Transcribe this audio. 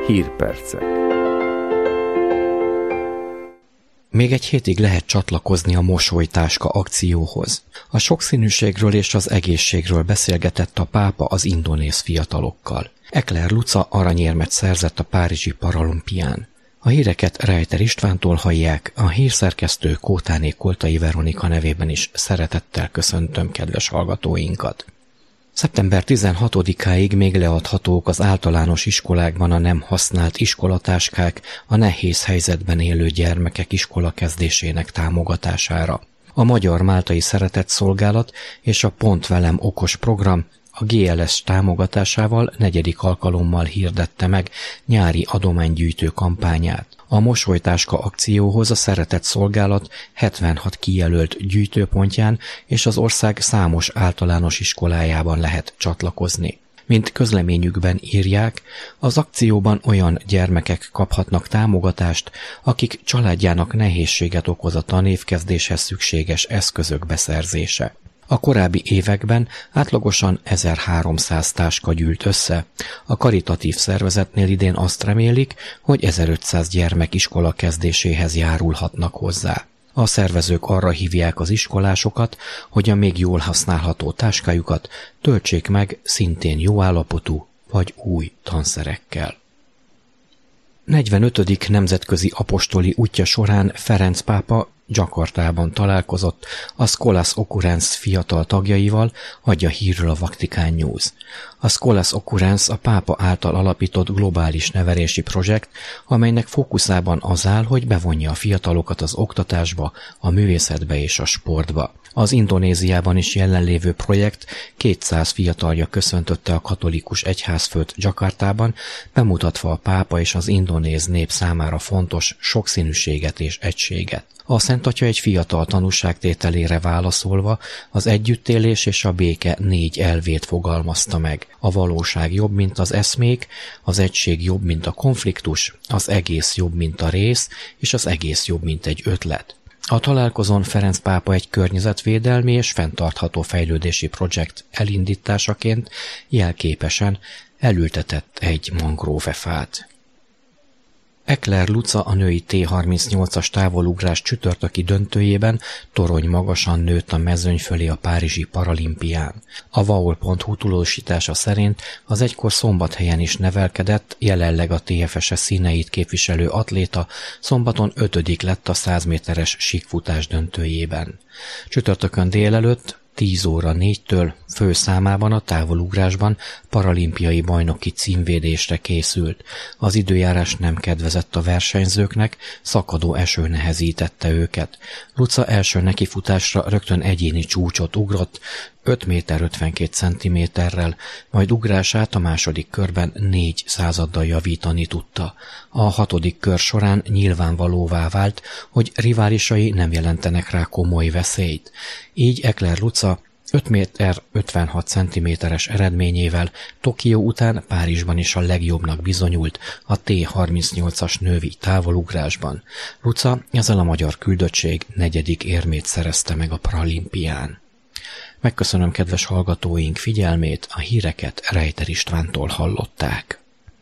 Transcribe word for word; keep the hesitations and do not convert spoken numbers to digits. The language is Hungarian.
Hírpercek. Még egy hétig lehet csatlakozni a mosolytáska akcióhoz. A sokszínűségről és az egészségről beszélgetett a pápa az indonéz fiatalokkal. Ekler Luca aranyérmet szerzett a párizsi paralimpián. A híreket Rejter Istvántól hallják, a hírszerkesztő Kótáné Koltai Veronika nevében is szeretettel köszöntöm kedves hallgatóinkat. szeptember tizenhatodikáig még leadhatók az általános iskolákban a nem használt iskolatáskák a nehéz helyzetben élő gyermekek iskola kezdésének támogatására. A Magyar-Máltai Szeretetszolgálat és a Pont Velem okos program a gé el es támogatásával negyedik alkalommal hirdette meg nyári adománygyűjtő kampányát. A mosolytáska akcióhoz a Szeretetszolgálat hetvenhat kijelölt gyűjtőpontján és az ország számos általános iskolájában lehet csatlakozni. Mint közleményükben írják, az akcióban olyan gyermekek kaphatnak támogatást, akik családjának nehézséget okoz a tanévkezdéshez szükséges eszközök beszerzése. A korábbi években átlagosan ezerháromszáz táska gyűlt össze. A karitatív szervezetnél idén azt remélik, hogy ezerötszáz gyermek iskola kezdéséhez járulhatnak hozzá. A szervezők arra hívják az iskolásokat, hogy a még jól használható táskájukat töltsék meg szintén jó állapotú vagy új tanszerekkel. negyvenötödik nemzetközi apostoli útja során Ferenc pápa Jakartában találkozott a Scholas Occurrence fiatal tagjaival, adja hírről a Vatican News. A Scholas Occurrence a pápa által alapított globális nevelési projekt, amelynek fókuszában az áll, hogy bevonja a fiatalokat az oktatásba, a művészetbe és a sportba. Az Indonéziában is jelenlévő projekt kétszáz fiatalja köszöntötte a katolikus egyházfőt Jakartában, bemutatva a pápa és az indonéz nép számára fontos sokszínűséget és egységet. A Szent Atya egy fiatal tanúságtételére válaszolva az együttélés és a béke négy elvét fogalmazta meg. A valóság jobb, mint az eszmék, az egység jobb, mint a konfliktus, az egész jobb, mint a rész, és az egész jobb, mint egy ötlet. A találkozón Ferenc pápa egy környezetvédelmi és fenntartható fejlődési projekt elindításaként jelképesen elültetett egy mangróvefát. Ekler Luca a női té harmincnyolcas távolugrás csütörtöki döntőjében torony magasan nőtt a mezőny fölé a párizsi paralimpián. A vaol pont hu tudósítása szerint az egykor Szombathelyen is nevelkedett, jelenleg a té ef es színeit képviselő atléta szombaton ötödik lett a száz méteres síkfutás döntőjében. Csütörtökön délelőtt tíz óra négytől főszámában a távolugrásban paralimpiai bajnoki címvédésre készült. Az időjárás nem kedvezett a versenyzőknek, szakadó eső nehezítette őket. Luca első nekifutásra rögtön egyéni csúcsot ugrott, öt méter ötvenkét centiméterrel, majd ugrását a második körben négy századdal javítani tudta. A hatodik kör során nyilvánvalóvá vált, hogy riválisai nem jelentenek rá komoly veszélyt. Így Ekler Luca öt méter ötvenhat centiméteres eredményével Tokió után Párizsban is a legjobbnak bizonyult a té harmincnyolcas női távolugrásban. Luca ezzel a magyar küldöttség negyedik érmét szerezte meg a paralimpián. Megköszönöm kedves hallgatóink figyelmét, a híreket Rejter Istvántól hallották.